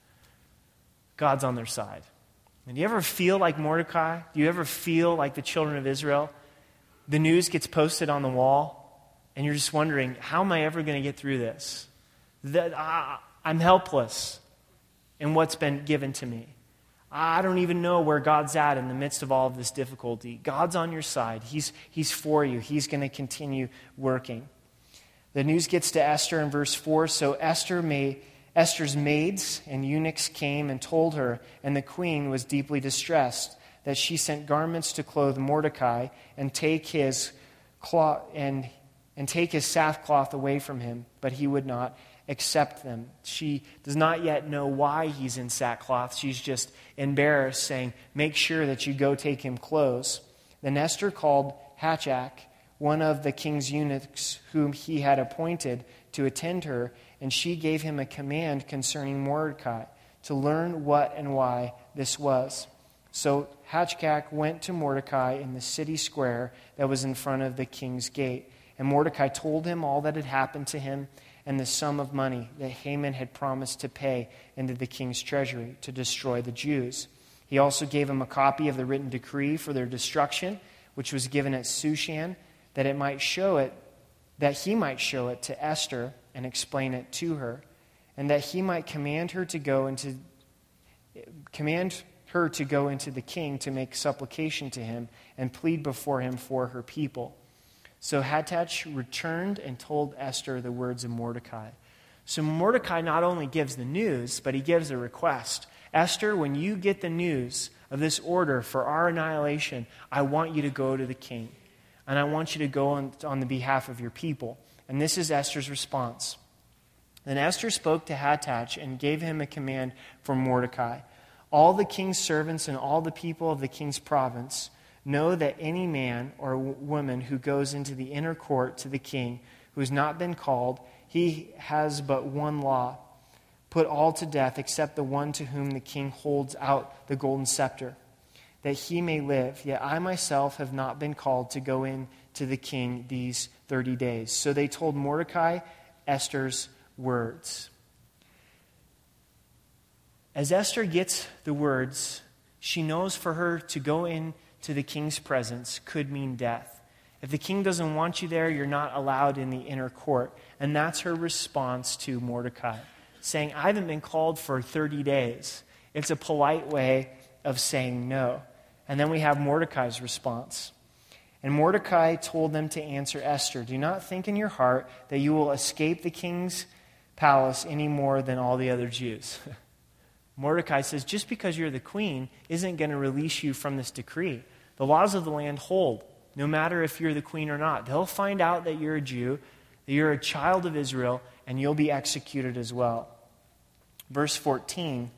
God's on their side. And do you ever feel like Mordecai? Do you ever feel like the children of Israel? The news gets posted on the wall, and you're just wondering, how am I ever going to get through this? That uh, I'm helpless in what's been given to me. I don't even know where God's at in the midst of all of this difficulty. God's on your side. He's, he's for you. He's going to continue working. The news gets to Esther in verse four. So Esther made, Esther's maids and eunuchs came and told her, and the queen was deeply distressed, that she sent garments to clothe Mordecai and take his cloth and, and take his sackcloth away from him, but he would not accept them. She does not yet know why he's in sackcloth. She's just embarrassed, saying, make sure that you go take him clothes. Then Esther called Hatshak, one of the king's eunuchs whom he had appointed to attend her, and she gave him a command concerning Mordecai, to learn what and why this was. So Hatshak went to Mordecai in the city square that was in front of the king's gate. And Mordecai told him all that had happened to him, and the sum of money that Haman had promised to pay into the king's treasury to destroy the Jews. He also gave him a copy of the written decree for their destruction, which was given at Shushan, that it might show it, that he might show it to Esther and explain it to her, and that he might command her to go into command her to go into the king to make supplication to him and plead before him for her people. So Hatshak returned and told Esther the words of Mordecai. So Mordecai not only gives the news, but he gives a request. Esther, when you get the news of this order for our annihilation, I want you to go to the king. And I want you to go on, on the behalf of your people. And this is Esther's response. Then Esther spoke to Hatshak and gave him a command for Mordecai. All the king's servants and all the people of the king's province know that any man or woman who goes into the inner court to the king who has not been called, he has but one law: put all to death except the one to whom the king holds out the golden scepter, that he may live. Yet I myself have not been called to go in to the king these thirty days. So they told Mordecai Esther's words. As Esther gets the words, she knows for her to go into the king's presence could mean death. If the king doesn't want you there, you're not allowed in the inner court. And that's her response to Mordecai, saying, I haven't been called for thirty days. It's a polite way of saying no. And then we have Mordecai's response. And Mordecai told them to answer Esther, do not think in your heart that you will escape the king's palace any more than all the other Jews. Mordecai says, just because you're the queen isn't going to release you from this decree. The laws of the land hold, no matter if you're the queen or not. They'll find out that you're a Jew, that you're a child of Israel, and you'll be executed as well. Verse fourteen,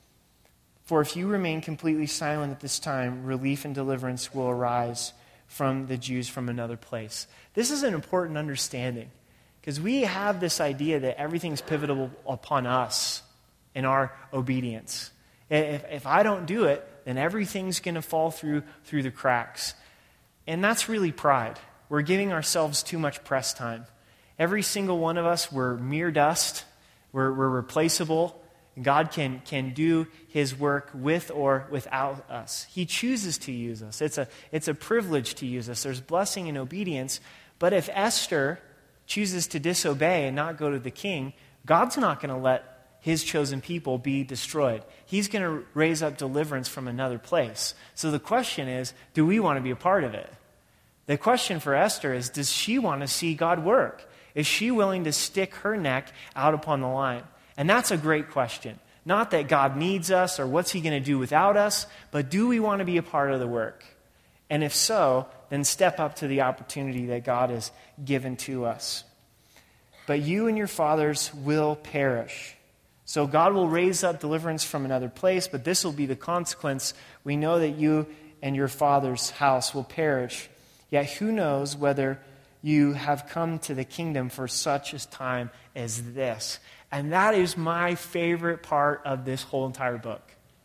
for if you remain completely silent at this time, relief and deliverance will arise from the Jews from another place. This is an important understanding, because we have this idea that everything's pivotal upon us in our obedience. If, if I don't do it, then everything's going to fall through through the cracks. And that's really pride. We're giving ourselves too much press time. Every single one of us, we're mere dust. We're, we're replaceable. God can, can do his work with or without us. He chooses to use us. It's a, it's a privilege to use us. There's blessing in obedience. But if Esther chooses to disobey and not go to the king, God's not going to let his chosen people be destroyed. He's going to raise up deliverance from another place. So the question is, do we want to be a part of it? The question for Esther is, does she want to see God work? Is she willing to stick her neck out upon the line? And that's a great question. Not that God needs us or what's he going to do without us, but do we want to be a part of the work? And if so, then step up to the opportunity that God has given to us. But you and your fathers will perish. So God will raise up deliverance from another place, but this will be the consequence. We know that you and your father's house will perish. Yet who knows whether you have come to the kingdom for such a time as this. And that is my favorite part of this whole entire book.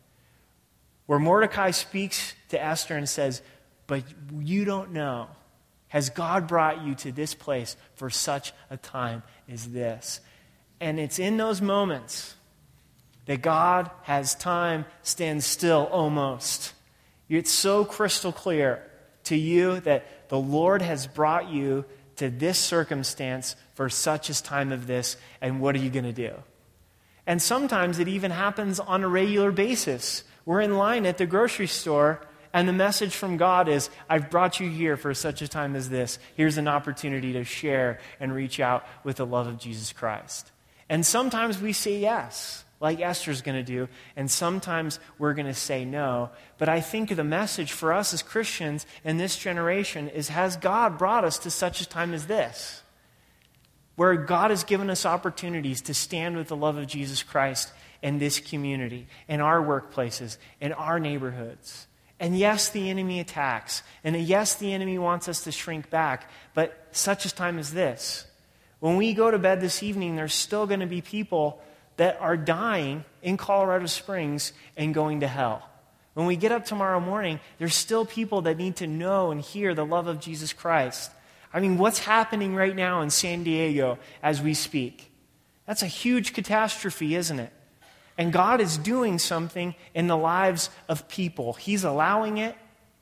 Where Mordecai speaks to Esther and says, but you don't know. Has God brought you to this place for such a time as this? And it's in those moments that God has time stand still almost. It's so crystal clear to you that the Lord has brought you to this circumstance for such a time of this, and what are you going to do? And sometimes it even happens on a regular basis. We're in line at the grocery store, and the message from God is, I've brought you here for such a time as this. Here's an opportunity to share and reach out with the love of Jesus Christ. And sometimes we say yes, like Esther's going to do, and sometimes we're going to say no. But I think the message for us as Christians in this generation is, has God brought us to such a time as this? Where God has given us opportunities to stand with the love of Jesus Christ in this community, in our workplaces, in our neighborhoods. And yes, the enemy attacks. And yes, the enemy wants us to shrink back. But such a time as this, when we go to bed this evening, there's still going to be people that are dying in Colorado Springs and going to hell. When we get up tomorrow morning, there's still people that need to know and hear the love of Jesus Christ. I mean, what's happening right now in San Diego as we speak? That's a huge catastrophe, isn't it? And God is doing something in the lives of people. He's allowing it.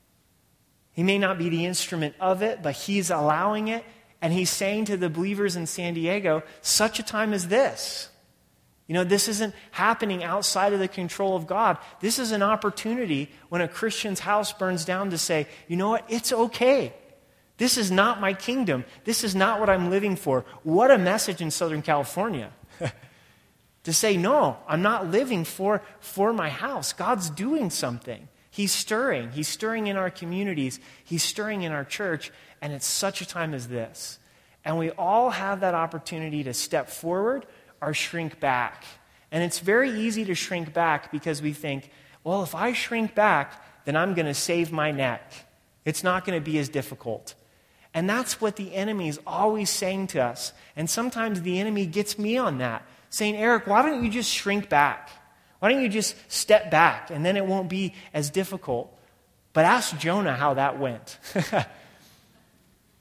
He may not be the instrument of it, but He's allowing it. And He's saying to the believers in San Diego, such a time as this. You know, this isn't happening outside of the control of God. This is an opportunity when a Christian's house burns down to say, you know what, it's okay. This is not my kingdom. This is not what I'm living for. What a message in Southern California. To say, no, I'm not living for, for my house. God's doing something. He's stirring. He's stirring in our communities. He's stirring in our church. And it's such a time as this. And we all have that opportunity to step forward or shrink back. And it's very easy to shrink back because we think, well, if I shrink back, then I'm going to save my neck. It's not going to be as difficult. And that's what the enemy is always saying to us. And sometimes the enemy gets me on that, saying, Eric, why don't you just shrink back? Why don't you just step back, and then it won't be as difficult? But ask Jonah how that went.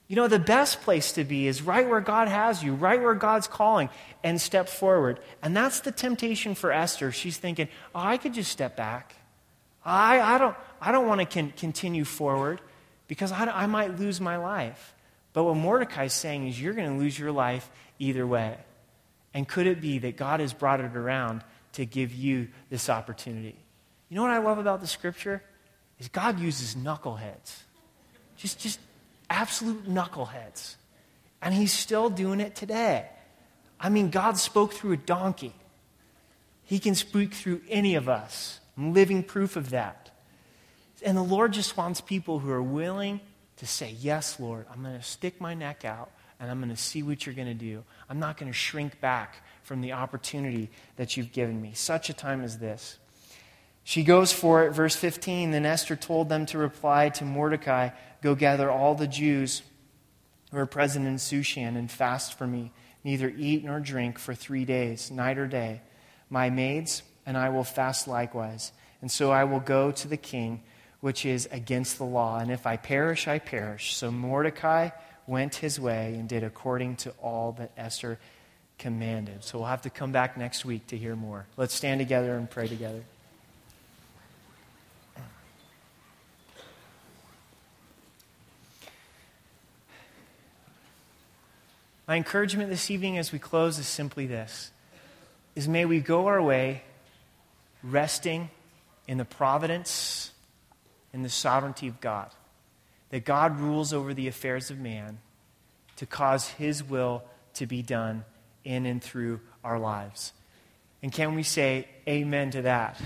You know, the best place to be is right where God has you, right where God's calling, and step forward. And that's the temptation for Esther. She's thinking, oh, I could just step back. I, I don't, I don't want to con- continue forward because I, I might lose my life. But what Mordecai's saying is you're going to lose your life either way. And could it be that God has brought it around to give you this opportunity? You know what I love about the scripture? Is God uses knuckleheads. Just, just absolute knuckleheads. And he's still doing it today. I mean, God spoke through a donkey. He can speak through any of us. I'm living proof of that. And the Lord just wants people who are willing to say, yes, Lord, I'm going to stick my neck out and I'm going to see what you're going to do. I'm not going to shrink back from the opportunity that you've given me. Such a time as this. She goes for it, verse fifteen. Then Esther told them to reply to Mordecai, go gather all the Jews who are present in Shushan and fast for me. Neither eat nor drink for three days, night or day. My maids and I will fast likewise. And so I will go to the king, which is against the law. And if I perish, I perish. So Mordecai went his way and did according to all that Esther commanded. So we'll have to come back next week to hear more. Let's stand together and pray together. My encouragement this evening as we close is simply this, is may we go our way resting in the providence and the sovereignty of God. That God rules over the affairs of man to cause his will to be done in and through our lives. And can we say amen to that?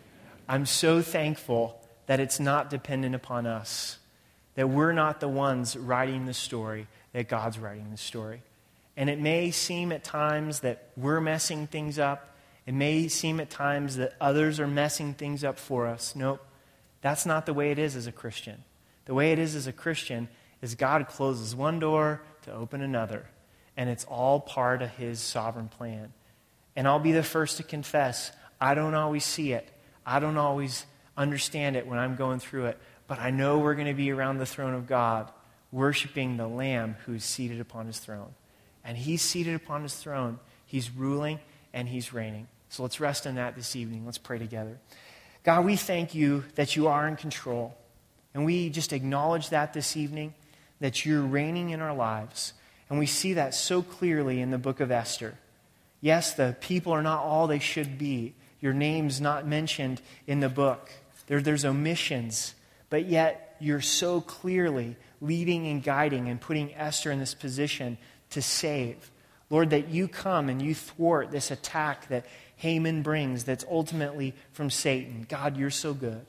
I'm so thankful that it's not dependent upon us. That we're not the ones writing the story, that God's writing the story. And it may seem at times that we're messing things up. It may seem at times that others are messing things up for us. Nope, that's not the way it is as a Christian. The way it is as a Christian is God closes one door to open another. And it's all part of his sovereign plan. And I'll be the first to confess, I don't always see it. I don't always understand it when I'm going through it. But I know we're going to be around the throne of God, worshiping the Lamb who's seated upon his throne. And he's seated upon his throne. He's ruling and he's reigning. So let's rest in that this evening. Let's pray together. God, we thank you that you are in control. And we just acknowledge that this evening, that you're reigning in our lives. And we see that so clearly in the book of Esther. Yes, the people are not all they should be. Your name's not mentioned in the book. There, there's omissions. But yet you're so clearly leading and guiding and putting Esther in this position to save. Lord, that you come and you thwart this attack that Haman brings that's ultimately from Satan. God, you're so good.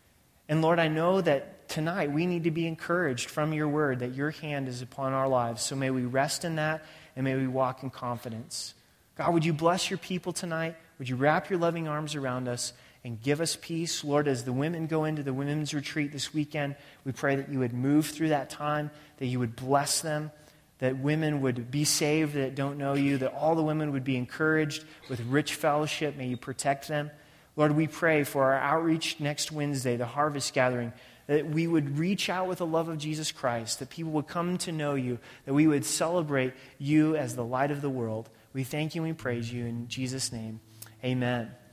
And Lord, I know that tonight we need to be encouraged from your word that your hand is upon our lives. So may we rest in that and may we walk in confidence. God, would you bless your people tonight? Would you wrap your loving arms around us and give us peace? Lord, as the women go into the women's retreat this weekend, we pray that you would move through that time, that you would bless them, that women would be saved that don't know you, that all the women would be encouraged with rich fellowship. May you protect them. Lord, we pray for our outreach next Wednesday, the harvest gathering, that we would reach out with the love of Jesus Christ, that people would come to know you, that we would celebrate you as the light of the world. We thank you and we praise you in Jesus' name. Amen.